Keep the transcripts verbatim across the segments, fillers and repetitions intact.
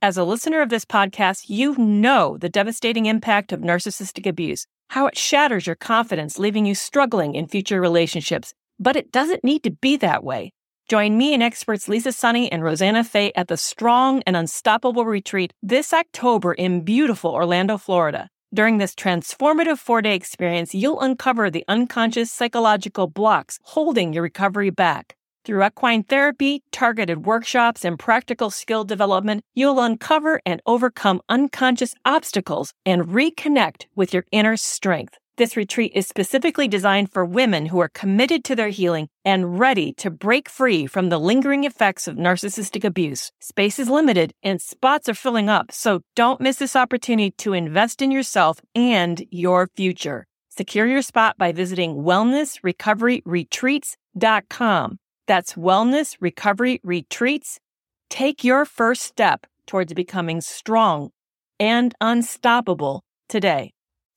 As a listener of this podcast, you know the devastating impact of narcissistic abuse, how it shatters your confidence, leaving you struggling in future relationships. But it doesn't need to be that way. Join me and experts Lisa Sunny and Rosanna Fay at the Strong and Unstoppable Retreat this October in beautiful Orlando, Florida. During this transformative four-day experience, you'll uncover the unconscious psychological blocks holding your recovery back. Through equine therapy, targeted workshops, and practical skill development, you'll uncover and overcome unconscious obstacles and reconnect with your inner strength. This retreat is specifically designed for women who are committed to their healing and ready to break free from the lingering effects of narcissistic abuse. Space is limited and spots are filling up, so don't miss this opportunity to invest in yourself and your future. Secure your spot by visiting wellness recovery retreats dot com. That's Wellness Recovery Retreats. Take your first step towards becoming strong and unstoppable today.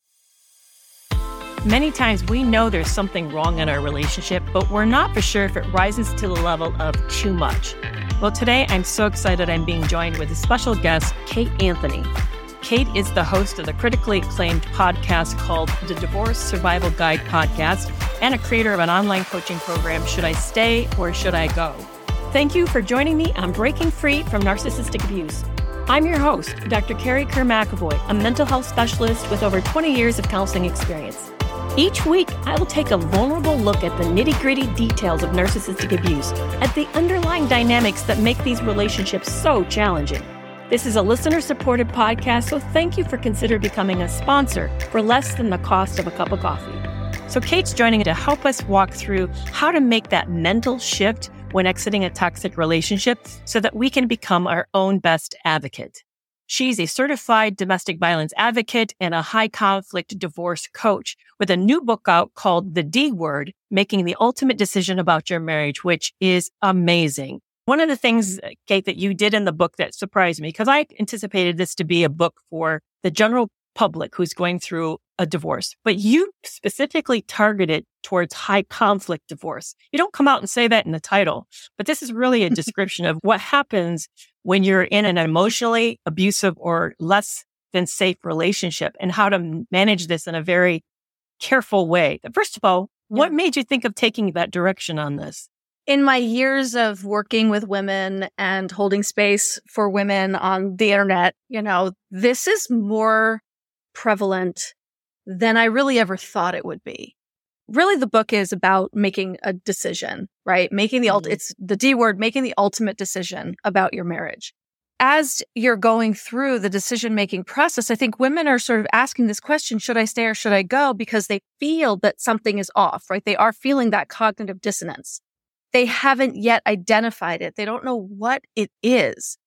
Many times we know there's something wrong in our relationship, but we're not for sure if it rises to the level of too much. Well, today I'm so excited I'm being joined with a special guest, Kate Anthony. Kate is the host of the critically acclaimed podcast called the Divorce Survival Guide Podcast and a creator of an online coaching program, Should I Stay or Should I Go? Thank you for joining me on Breaking Free from Narcissistic Abuse. I'm your host, Doctor Carrie Kerr-McAvoy, a mental health specialist with over twenty years of counseling experience. Each week, I will take a vulnerable look at the nitty-gritty details of narcissistic abuse, at the underlying dynamics that make these relationships so challenging. This is a listener-supported podcast, so thank you for considering becoming a sponsor for less than the cost of a cup of coffee. So Kate's joining to help us walk through how to make that mental shift when exiting a toxic relationship so that we can become our own best advocate. She's a certified domestic violence advocate and a high-conflict divorce coach with a new book out called The D Word, Making the Ultimate Decision About Your Marriage, which is amazing. One of the things, Kate, that you did in the book that surprised me, because I anticipated this to be a book for the general public who's going through a divorce, but you specifically targeted towards high conflict divorce. You don't come out and say that in the title, but this is really a description of what happens when you're in an emotionally abusive or less than safe relationship and how to manage this in a very careful way. First of all, Yeah. what made you think of taking that direction on this? In my years of working with women and holding space for women on the internet, you know, this is more prevalent than I really ever thought it would be. Really, the book is about making a decision, right? Making the, ult- Mhm. it's the D word, making the ultimate decision about your marriage. As you're going through the decision-making process, I think women are sort of asking this question, should I stay or should I go? Because they feel that something is off, right? They are feeling that cognitive dissonance. They haven't yet identified it. They don't know what it is.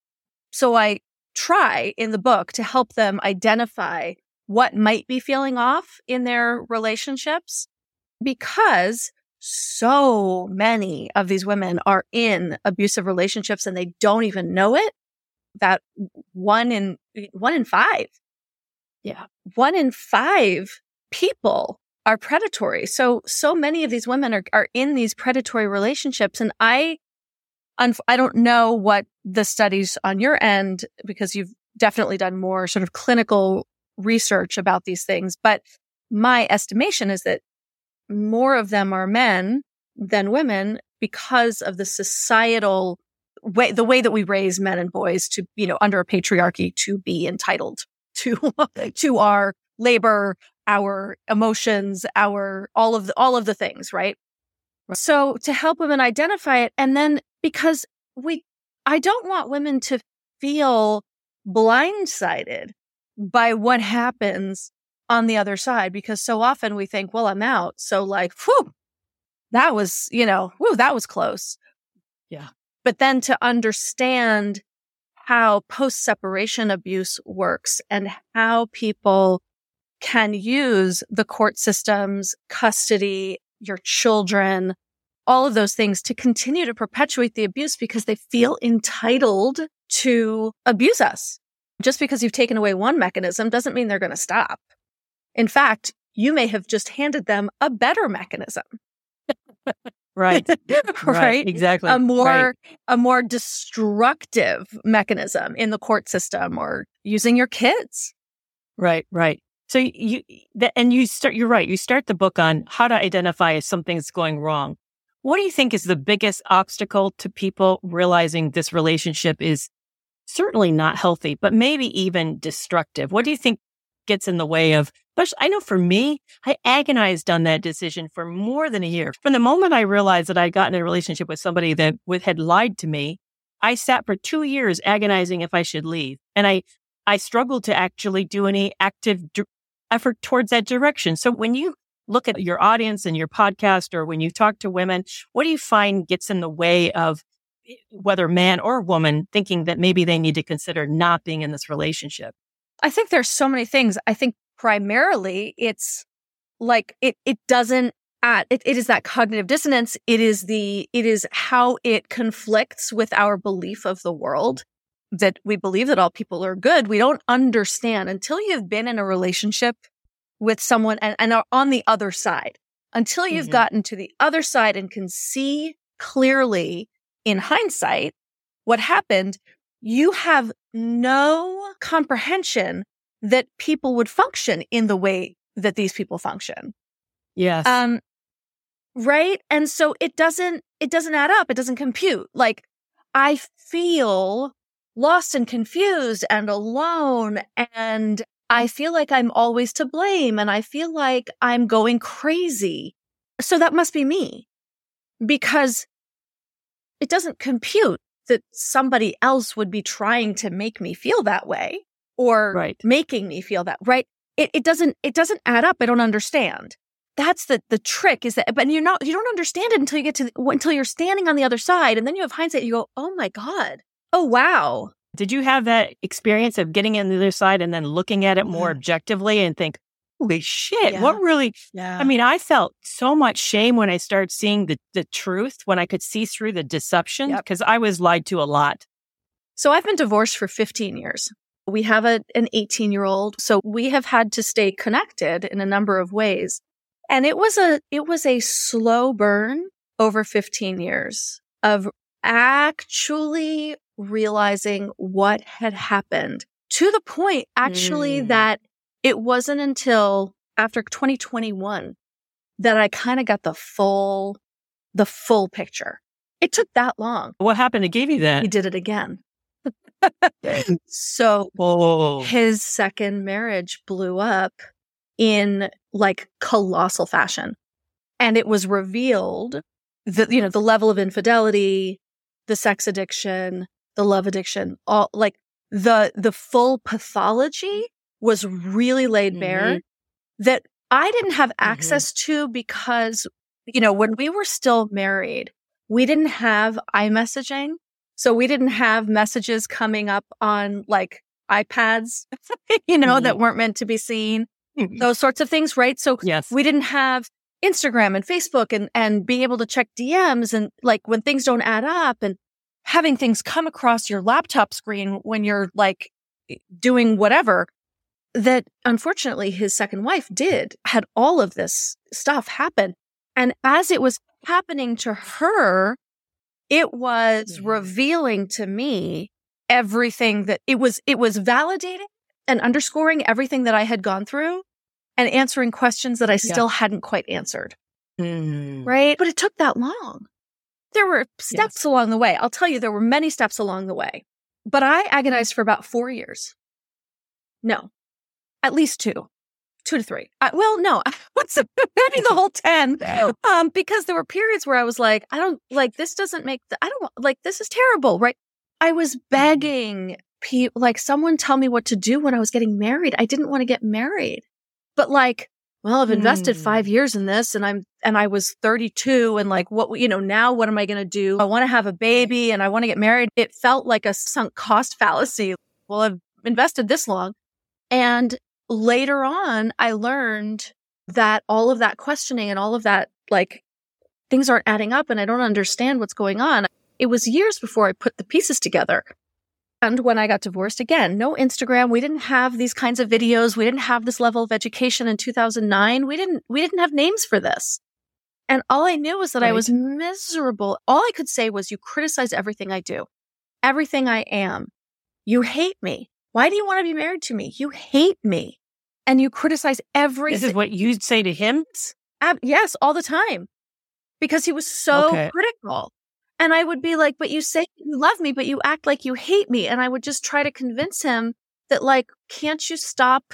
So I try in the book to help them identify what might be feeling off in their relationships, because so many of these women are in abusive relationships and they don't even know it. That one in, one in five. Yeah. One in five people are predatory. So, so many of these women are, are in these predatory relationships. And I, I don't know what the studies on your end, because you've definitely done more sort of clinical research about these things. But my estimation is that more of them are men than women because of the societal way, the way that we raise men and boys to, you know, under a patriarchy to be entitled to, to our labor, our emotions, our, all of the, all of the things, right? So to help women identify it, and then because we, I don't want women to feel blindsided by what happens on the other side, because so often we think, well, I'm out. So like, whew, that was, you know, whew, that was close. Yeah. But then to understand how post-separation abuse works and how people can use the court systems, custody, your children, all of those things to continue to perpetuate the abuse because they feel entitled to abuse us. Just because you've taken away one mechanism doesn't mean they're going to stop. In fact, you may have just handed them a better mechanism. Right. right? Right. Exactly. A more right. a more destructive mechanism in the court system or using your kids. Right. Right. So you, that, and you start, you're right. You start the book on how to identify if something's going wrong. What do you think is the biggest obstacle to people realizing this relationship is certainly not healthy, but maybe even destructive? What do you think gets in the way of, especially, I know for me, I agonized on that decision for more than a year. From the moment I realized that I got in a relationship with somebody that with, had lied to me, I sat for two years agonizing if I should leave. And I, I struggled to actually do any active d- effort towards that direction. So when you look at your audience and your podcast, or when you talk to women, what do you find gets in the way of whether man or woman thinking that maybe they need to consider not being in this relationship? I think there's so many things. I think primarily it's like it it doesn't add, it, it is that cognitive dissonance. It is the, it is how it conflicts with our belief of the world, that we believe that all people are good. We don't understand until you've been in a relationship with someone and, and are on the other side, until you've mm-hmm. gotten to the other side and can see clearly in hindsight what happened, you have no comprehension that people would function in the way that these people function. Yes. Um, right. And so it doesn't, it doesn't add up. It doesn't compute. Like, I feel lost and confused and alone, and I feel like I'm always to blame, and I feel like I'm going crazy. So that must be me, because it doesn't compute that somebody else would be trying to make me feel that way, or right. making me feel that, right? It, it doesn't, it doesn't add up. I don't understand. That's the, the trick is that, but you're not, you don't understand it until you get to, the, until you're standing on the other side, and then you have hindsight, you go, oh my God. Oh, wow. Did you have that experience of getting on the other side and then looking at it more Yeah. objectively and think, holy shit, Yeah. what really, Yeah. I mean, I felt so much shame when I started seeing the, the truth, when I could see through the deception, because yep. I was lied to a lot. So I've been divorced for fifteen years. We have a, an eighteen year old. So we have had to stay connected in a number of ways. And it was a, it was a slow burn over fifteen years of actually realizing what had happened, to the point actually mm. that it wasn't until after twenty twenty-one that I kind of got the full, the full picture. It took that long. What happened to give you that? He did it again. So Whoa. His second marriage blew up in like colossal fashion. And it was revealed that, you know, the level of infidelity, the sex addiction, the love addiction, all like the, the full pathology was really laid bare mm-hmm. that I didn't have access mm-hmm. to, because, you know, when we were still married, we didn't have iMessaging. So we didn't have messages coming up on like iPads, you know, mm-hmm. that weren't meant to be seen, mm-hmm. those sorts of things, right? So yes. we didn't have Instagram and Facebook and, and being able to check D Ms and like when things don't add up, and having things come across your laptop screen when you're like doing whatever. That unfortunately his second wife did, had all of this stuff happen. And as it was happening to her, it was mm-hmm. revealing to me everything that it was, it was validating and underscoring everything that I had gone through and answering questions that I still yeah. hadn't quite answered. Mm. Right. But it took that long. There were steps yes. along the way. I'll tell you, there were many steps along the way, but I agonized for about four years. No. At least two, two to three. I, well, no, what's the, maybe the whole ten. Um, because there were periods where I was like, I don't like, this doesn't make, the, I don't want, like, this is terrible, right? I was begging people, like someone tell me what to do when I was getting married. I didn't want to get married, but like, well, I've invested mm. five years in this, and I'm, and I was thirty-two, and like, what, you know, now what am I going to do? I want to have a baby and I want to get married. It felt like a sunk cost fallacy. Well, I've invested this long. And later on, I learned that all of that questioning and all of that, like, things aren't adding up and I don't understand what's going on. It was years before I put the pieces together. And when I got divorced, again, no Instagram. We didn't have these kinds of videos. We didn't have this level of education in two thousand nine. We didn't, we didn't have names for this. And all I knew was that Right. I was miserable. All I could say was, you criticize everything I do, everything I am. You hate me. Why do you want to be married to me? You hate me. And you criticize everything. This is what you'd say to him? Ab- yes, all the time. Because he was so Okay. critical. And I would be like, but you say you love me, but you act like you hate me. And I would just try to convince him that, like, can't you stop,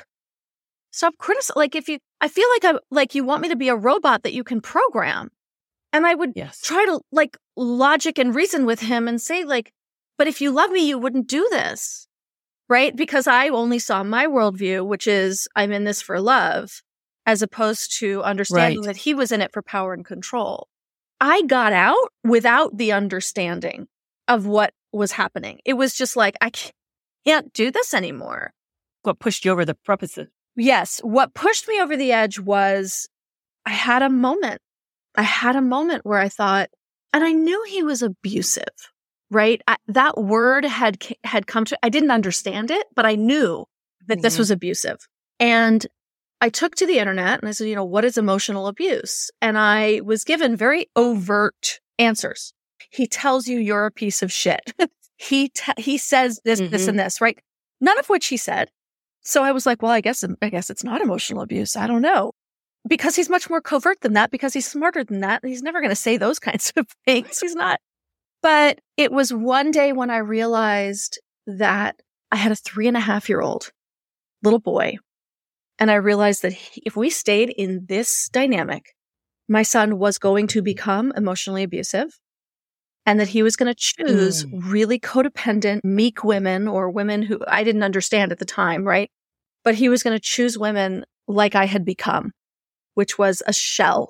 stop criticizing? Like, if you, I feel like I, like you want me to be a robot that you can program. And I would Yes. try to, like, logic and reason with him and say, like, but if you love me, you wouldn't do this. Right? Because I only saw my worldview, which is I'm in this for love, as opposed to understanding Right. that he was in it for power and control. I got out without the understanding of what was happening. It was just like, I can't do this anymore. What pushed you over the precipice? Yes. What pushed me over the edge was I had a moment. I had a moment where I thought, and I knew he was abusive, right? I, that word had, had come to, I didn't understand it, but I knew that Mhm. this was abusive. And I took to the internet and I said, you know, what is emotional abuse? And I was given very overt answers. He tells you you're a piece of shit. he te- he says this, this, Mhm. and this, right? None of which he said. So I was like, well, I guess I guess it's not emotional abuse. I don't know. Because he's much more covert than that, because he's smarter than that. He's never going to say those kinds of things. He's not. But it was one day when I realized that I had a three and a half year old little boy. And I realized that he, if we stayed in this dynamic, my son was going to become emotionally abusive, and that he was going to choose Mm. really codependent, meek women, or women who I didn't understand at the time, right? But he was going to choose women like I had become, which was a shell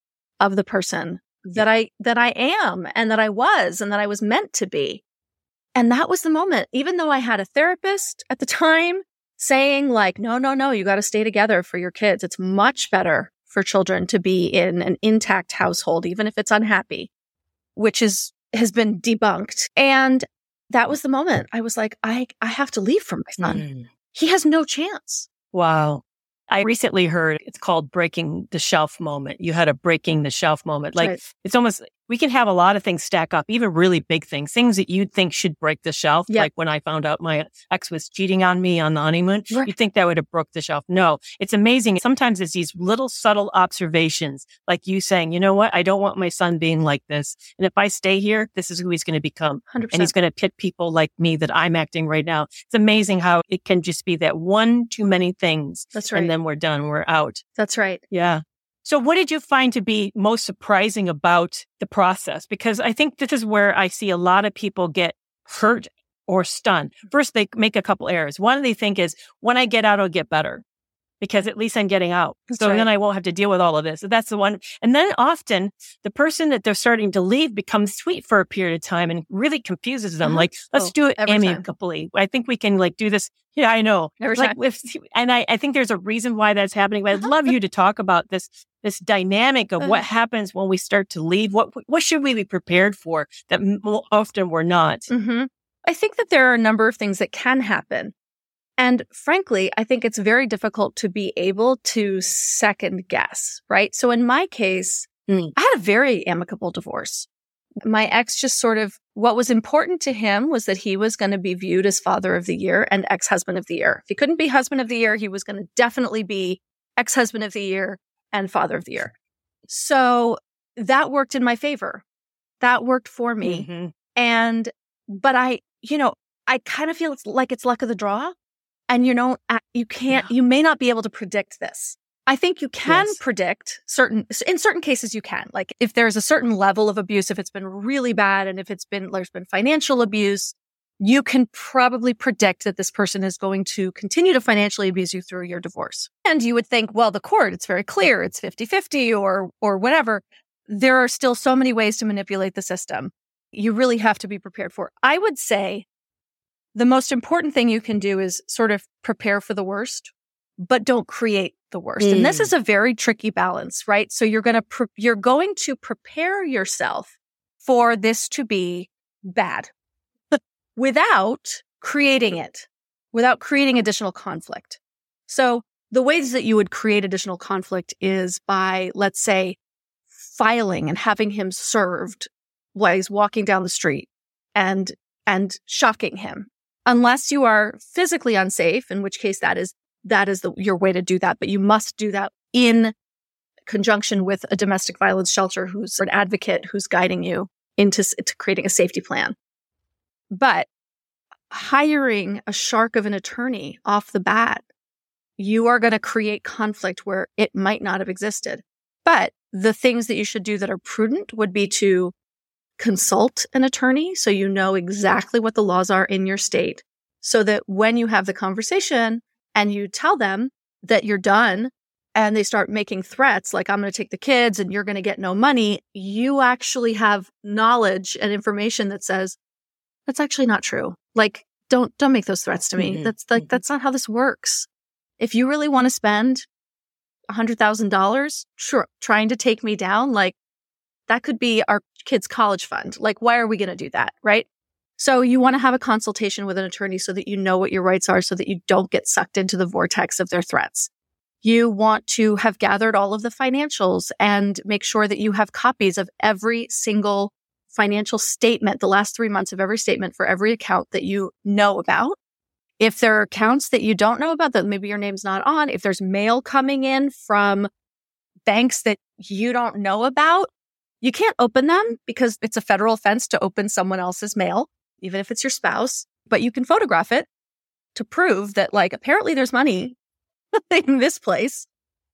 of the person that I, that I am, and that I was, and that I was meant to be. And that was the moment. Even though I had a therapist at the time saying, like, no, no, no, you got to stay together for your kids. It's much better for children to be in an intact household, even if it's unhappy, which is, has been debunked. And that was the moment I was like, I, I have to leave for my son. Mm. He has no chance. Wow. I recently heard it's called breaking the shelf moment. You had a breaking the shelf moment. Like, Right. it's almost, we can have a lot of things stack up, even really big things, things that you'd think should break the shelf. Yep. Like when I found out my ex was cheating on me on the honeymoon, Right. you'd think that would have broke the shelf. No, it's amazing. Sometimes it's these little subtle observations, like you saying, you know what? I don't want my son being like this. And if I stay here, this is who he's going to become. one hundred percent. And he's going to pit people like me that I'm acting right now. It's amazing how it can just be that one too many things. That's right. And then we're done. We're out. That's right. Yeah. So what did you find to be most surprising about the process? Because I think this is where I see a lot of people get hurt or stunned. First, they make a couple errors. One they think is, when I get out, I'll get better, because at least I'm getting out. That's so right. then I won't have to deal with all of this. So that's the one. And then often the person that they're starting to leave becomes sweet for a period of time and really confuses them. Uh-huh. Like, let's Oh, do it every time. amicably. I think we can like do this. Yeah, I know. Every like, time. If, and I, I think there's a reason why that's happening. But I'd Uh-huh. love you to talk about this, this dynamic of what Uh-huh. happens when we start to leave. What, what should we be prepared for that m- often we're not? Mm-hmm. I think that there are a number of things that can happen. And frankly, I think it's very difficult to be able to second guess, right? So in my case, Mm. I had a very amicable divorce. My ex just sort of, what was important to him was that he was going to be viewed as father of the year and ex-husband of the year. If he couldn't be husband of the year, he was going to definitely be ex-husband of the year and father of the year. So that worked in my favor. That worked for me. Mhm. And, but I, you know, I kind of feel it's like it's luck of the draw. And you know, uh, you can't, Yeah. you may not be able to predict this. I think you can Yes. predict certain, in certain cases you can. Like if there's a certain level of abuse, if it's been really bad and if it's been, there's been financial abuse, you can probably predict that this person is going to continue to financially abuse you through your divorce. And you would think, well, the court, it's very clear, it's fifty-fifty or, or whatever. There are still so many ways to manipulate the system. You really have to be prepared for it. I would say the most important thing you can do is sort of prepare for the worst, but don't create the worst. Mm. And this is a very tricky balance, right? So you're going to, pre- you're going to prepare yourself for this to be bad without creating it, without creating additional conflict. So the ways that you would create additional conflict is by, let's say, filing and having him served while he's walking down the street and and shocking him. Unless you are physically unsafe, in which case that is that is the, your way to do that. But you must do that in conjunction with a domestic violence shelter who's an advocate who's guiding you into to creating a safety plan. But hiring a shark of an attorney off the bat, you are going to create conflict where it might not have existed. But the things that you should do that are prudent would be to consult an attorney so you know exactly what the laws are in your state, so that when you have the conversation and you tell them that you're done and they start making threats like, I'm going to take the kids and you're going to get no money, you actually have knowledge and information that says, that's actually not true. Like, don't don't make those threats to me. Mm-hmm. That's like, mm-hmm. that's not how this works. If you really want to spend one hundred thousand dollars sure, trying to take me down, like, that could be our kids' college fund. Like, why are we going to do that, right? So you want to have a consultation with an attorney so that you know what your rights are, so that you don't get sucked into the vortex of their threats. You want to have gathered all of the financials and make sure that you have copies of every single financial statement, the last three months of every statement for every account that you know about. If there are accounts that you don't know about that maybe your name's not on, if there's mail coming in from banks that you don't know about, you can't open them because it's a federal offense to open someone else's mail, even if it's your spouse, but you can photograph it to prove that, like, apparently there's money in this place.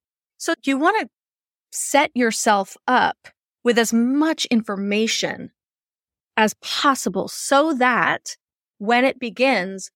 So you want to set yourself up with as much information as possible so that when it begins,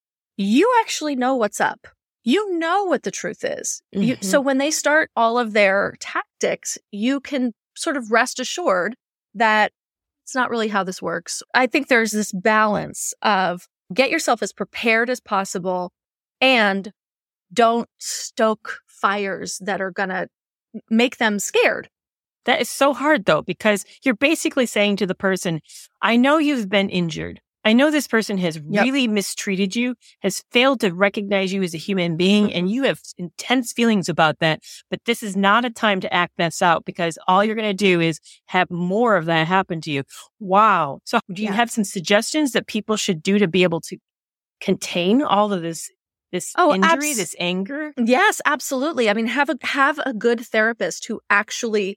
you actually know what's up. You know what the truth is. Mm-hmm. You, so when they start all of their tactics, you can sort of rest assured that it's not really how this works. I think there's this balance of get yourself as prepared as possible and don't stoke fires that are going to make them scared. That is so hard, though, because you're basically saying to the person, I know you've been injured. I know this person has yep. really mistreated you, has failed to recognize you as a human being, and you have intense feelings about that. But this is not a time to act this out because all you're going to do is have more of that happen to you. Wow. So do you yeah. have some suggestions that people should do to be able to contain all of this This oh, injury, abs- this anger? Yes, absolutely. I mean, have a have a good therapist who actually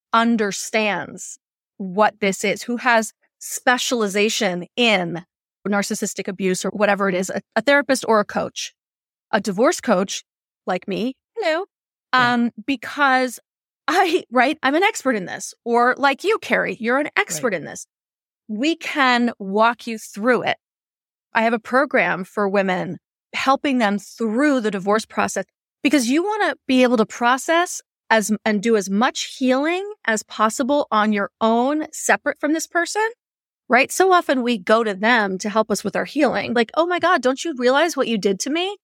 understands what this is, who has specialization in narcissistic abuse or whatever it is, a, a therapist or a coach, a divorce coach like me. Hello. Yeah. Um, because I, right, I'm an expert in this, or like you, Carrie, you're an expert right. in this. We can walk you through it. I have a program for women helping them through the divorce process because you want to be able to process as and do as much healing as possible on your own, separate from this person, right? So often we go to them to help us with our healing. Like, oh my God, don't you realize what you did to me?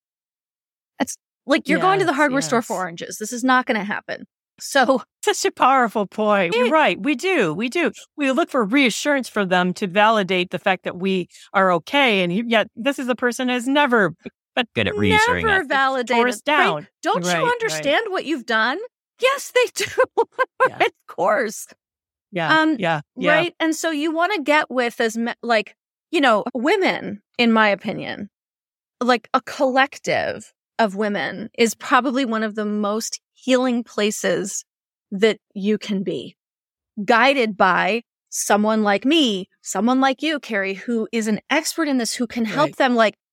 It's like you're yes, going to the hardware yes. store for oranges. This is not going to happen. So such a powerful point. You're right. We do. We do. We look for reassurance from them to validate the fact that we are okay. And yet this is a person who's never been good at reassuring never us. validated. Tore us down. Right? Don't right, you understand right. what you've done? Yes, they do. Yeah. Of course. Yeah. Um, yeah. Yeah. Right. And so you want to get with as me- like, you know, women, in my opinion, like a collective of women is probably one of the most healing places that you can be, guided by someone like me, someone like you, Carrie, who is an expert in this, who can help right. them like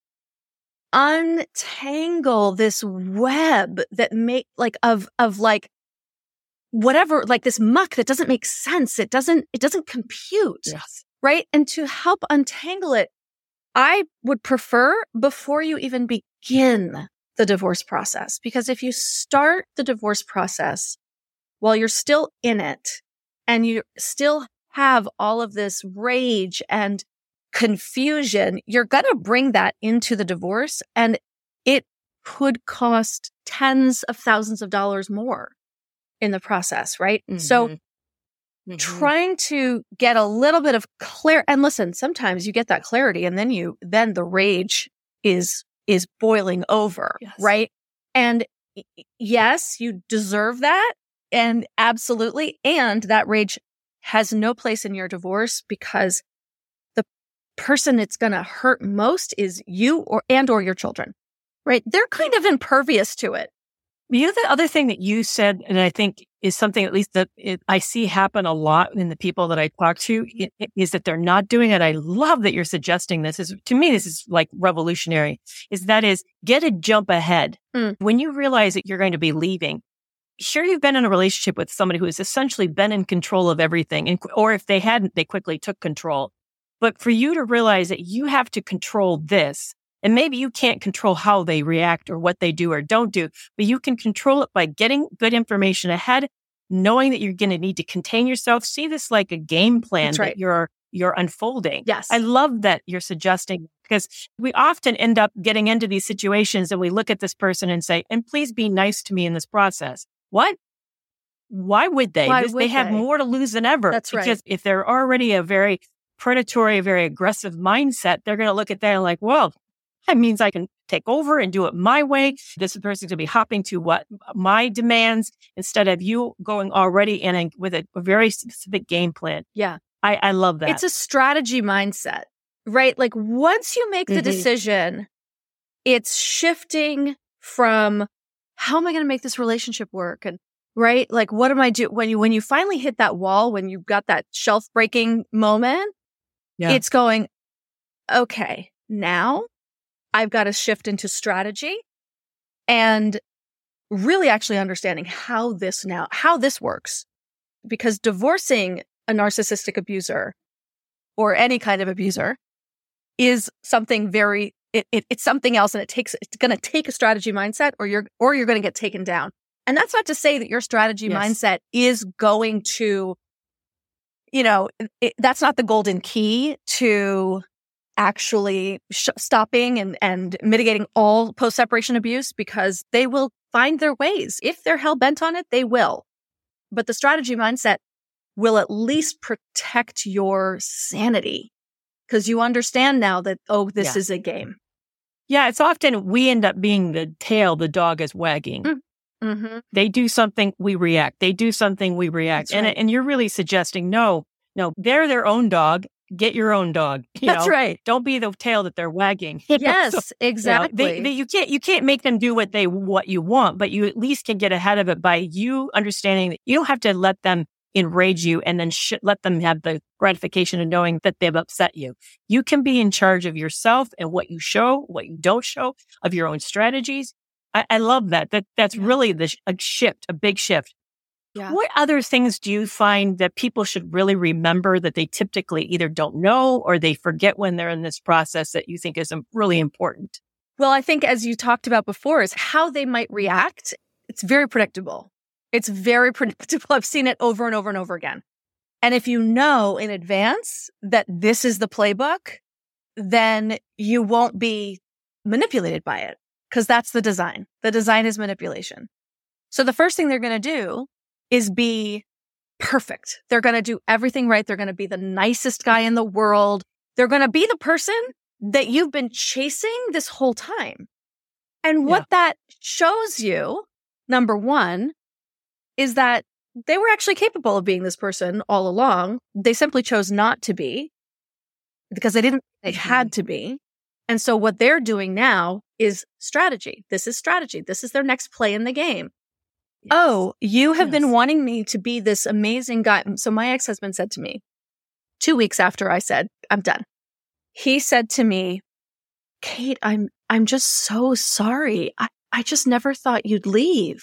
untangle this web that make like of, of like whatever, like this muck that doesn't make sense. It doesn't, it doesn't compute. Yes. Right. And to help untangle it, I would prefer before you even begin the divorce process, because if you start the divorce process while you're still in it and you still have all of this rage and confusion, you're going to bring that into the divorce, and it could cost tens of thousands of dollars more in the process, right? Mm-hmm. So mm-hmm. trying to get a little bit of clarity, and listen, sometimes you get that clarity and then you, then the rage is, is boiling over, yes. right? And yes, you deserve that. And absolutely. And that rage has no place in your divorce because the person it's going to hurt most is you or and or your children, right? They're kind of impervious to it. You know, the other thing that you said, and I think is something at least that it, I see happen a lot in the people that I talk to, it, it, is that they're not doing it. I love that you're suggesting this. Is to me, this is like revolutionary. Is that is get a jump ahead. Mm. When you realize that you're going to be leaving, sure, you've been in a relationship with somebody who has essentially been in control of everything, and, or if they hadn't, they quickly took control. But for you to realize that you have to control this, and maybe you can't control how they react or what they do or don't do, but you can control it by getting good information ahead, knowing that you're going to need to contain yourself. See this like a game plan That's right. that you're you're unfolding. Yes. I love that you're suggesting, because we often end up getting into these situations and we look at this person and say, and please be nice to me in this process. What? Why would they? Why this, would they have they? more to lose than ever. That's right. Because if they're already a very predatory, very aggressive mindset, they're going to look at that and like, well, that means I can take over and do it my way. This person's going to be hopping to what my demands instead of you going already in a, with a, a very specific game plan. Yeah. I, I love that. It's a strategy mindset, right? Like once you make the mm-hmm. decision, it's shifting from how am I going to make this relationship work? And right? Like, what am I do when you, when you finally hit that wall, when you've got that shelf breaking moment, yeah. it's going, okay, now I've got to shift into strategy and really actually understanding how this now, how this works. Because divorcing a narcissistic abuser or any kind of abuser is something very, it, it, it's something else, and it takes, it's going to take a strategy mindset, or you're, or you're going to get taken down. And that's not to say that your strategy yes. mindset is going to, you know, it, that's not the golden key to actually sh- stopping and, and mitigating all post-separation abuse, because they will find their ways. If they're hell-bent on it, they will. But the strategy mindset will at least protect your sanity, because you understand now that, oh, this yeah. is a game. Yeah, it's often we end up being the tail the dog is wagging. Mm-hmm. They do something, we react. They do something, we react. That's and right. and you're really suggesting, no, no, they're their own dog. Get your own dog. You That's know? right. Don't be the tail that they're wagging. Yes, so, exactly. You know, they, they, you can't you can't make them do what they what you want, but you at least can get ahead of it by you understanding that you don't have to let them enrage you and then sh- let them have the gratification of knowing that they've upset you. You can be in charge of yourself and what you show, what you don't show, of your own strategies. I, I love that. That that's yeah. really the sh- a shift, a big shift. Yeah. What other things do you find that people should really remember that they typically either don't know or they forget when they're in this process that you think is really important? Well, I think as you talked about before is how they might react. It's very predictable. It's very predictable. I've seen it over and over and over again. And if you know in advance that this is the playbook, then you won't be manipulated by it, because that's the design. The design is manipulation. So the first thing they're going to do is be perfect. They're going to do everything right. They're going to be the nicest guy in the world. They're going to be the person that you've been chasing this whole time. And what yeah. that shows you, number one, is that they were actually capable of being this person all along. They simply chose not to be because they didn't, they mm-hmm. had to be. And so what they're doing now is strategy. This is strategy. This is their next play in the game. Yes. Oh, you have yes. been wanting me to be this amazing guy. So my ex-husband said to me two weeks after I said, I'm done. He said to me, Kate, I'm, I'm just so sorry. I, I just never thought you'd leave.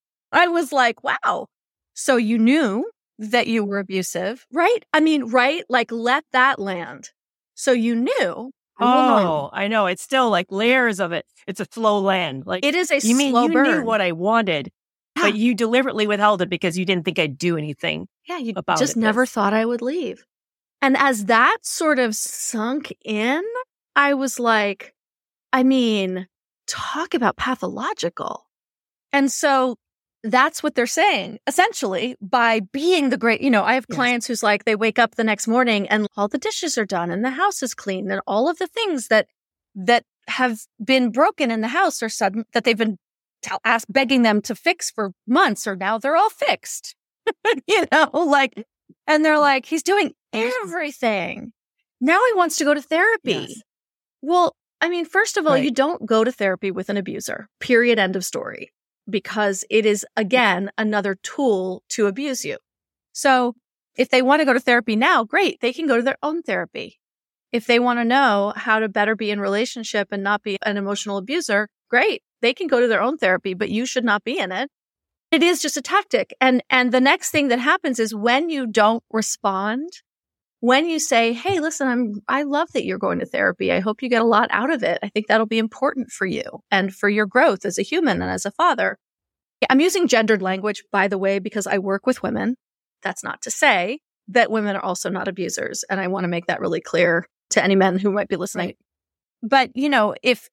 I was like, wow. So you knew that you were abusive, right? I mean, right? Like, let that land. So you knew. Oh, I know. It's still like layers of it. It's a slow land. Like it is a you mean slow you burn. knew what I wanted, yeah. but you deliberately withheld it because you didn't think I'd do anything. Yeah, you about just it. never This. thought I would leave. And as that sort of sunk in, I was like, I mean, talk about pathological. And so that's what they're saying, essentially, by being the great, you know, I have yes. clients who's like, they wake up the next morning and all the dishes are done and the house is clean and all of the things that, that have been broken in the house are sudden, that they've been tell, ask, begging them to fix for months, or now they're all fixed, you know, like, and they're like, he's doing everything. Now he wants to go to therapy. Yes. Well, I mean, first of all, Right. you don't go to therapy with an abuser, period, end of story, because it is, again, another tool to abuse you. So if they want to go to therapy now, great. They can go to their own therapy. If they want to know how to better be in relationship and not be an emotional abuser, great. They can go to their own therapy, but you should not be in it. It is just a tactic. And, and the next thing that happens is when you don't respond, when you say, hey, listen, I'm, I love that you're going to therapy. I hope you get a lot out of it. I think that'll be important for you and for your growth as a human and as a father. I'm using gendered language, by the way, because I work with women. That's not to say that women are also not abusers. And I want to make that really clear to any men who might be listening. Right. But, you know, if,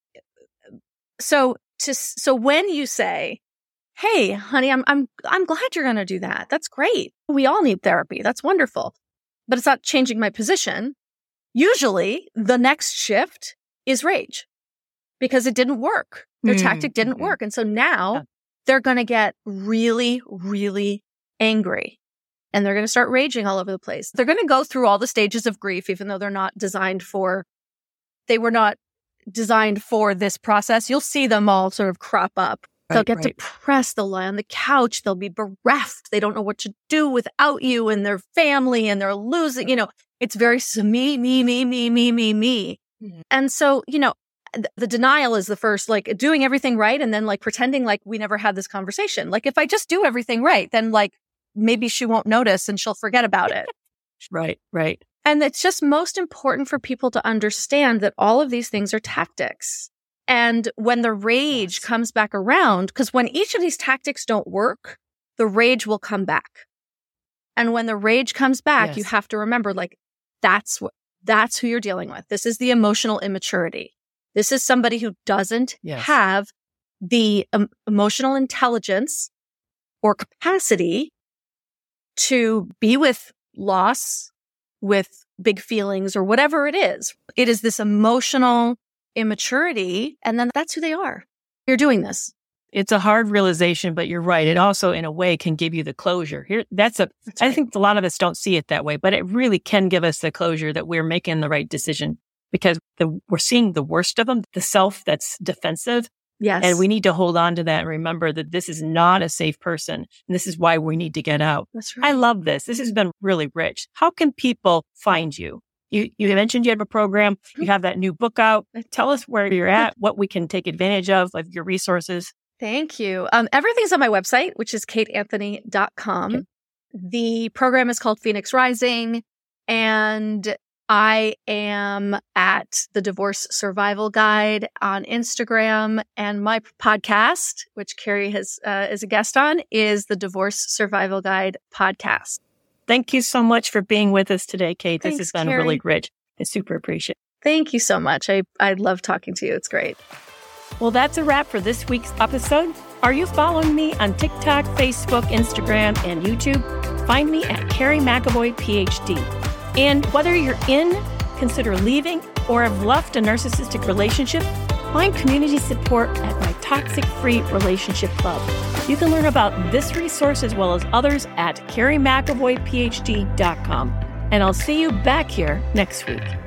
so to, so when you say, hey, honey, I'm, I'm, I'm glad you're going to do that. That's great. We all need therapy. That's wonderful. But it's not changing my position. Usually the next shift is rage because it didn't work. Their Mm-hmm. tactic didn't work. And so now yeah. they're going to get really, really angry. And they're going to start raging all over the place. They're going to go through all the stages of grief, even though they're not designed for, they were not designed for this process. You'll see them all sort of crop up. They'll Right, get right. depressed. They'll lie on the couch. They'll be bereft. They don't know what to do without you and their family, and they're losing, you know, it's very me, me, me, me, me, me, me. Mm-hmm. And so, you know, th- the denial is the first, like doing everything right. And then like pretending like we never had this conversation. Like if I just do everything right, then like maybe she won't notice and she'll forget about it. Right, right. And it's just most important for people to understand that all of these things are tactics. And when the rage Yes. comes back around, because when each of these tactics don't work, the rage will come back. And when the rage comes back, Yes. you have to remember, like, that's what, that's who you're dealing with. This is the emotional immaturity. This is somebody who doesn't Yes. have the um, emotional intelligence or capacity to be with loss, with big feelings, or whatever it is. It is this emotional immaturity, and then that's who they are. You're doing this. It's a hard realization, but you're right. It also, in a way, can give you the closure. Here, that's a. That's I right. think a lot of us don't see it that way, but it really can give us the closure that we're making the right decision because the, we're seeing the worst of them, the self that's defensive, Yes. and we need to hold on to that and remember that this is not a safe person, and this is why we need to get out. That's right. I love this. This has been really rich. How can people find you? You you mentioned you have a program. You have that new book out. Tell us where you're at, what we can take advantage of, like your resources. Thank you. Um, everything's on my website, which is kate anthony dot com. Okay. The program is called Phoenix Rising, and I am at the Divorce Survival Guide on Instagram, and my podcast, which Carrie has uh, is a guest on, is the Divorce Survival Guide podcast. Thank you so much for being with us today, Kate. Thanks, this has been Carrie. really rich. I super appreciate it. Thank you so much. I I love talking to you. It's great. Well, that's a wrap for this week's episode. Are you following me on TikTok, Facebook, Instagram, and YouTube? Find me at Carrie McAvoy, P H D. And whether you're in, consider leaving, or have left a narcissistic relationship, find community support at my Toxic Free Relationship Club. You can learn about this resource as well as others at carrie mcavoy p h d dot com. And I'll see you back here next week.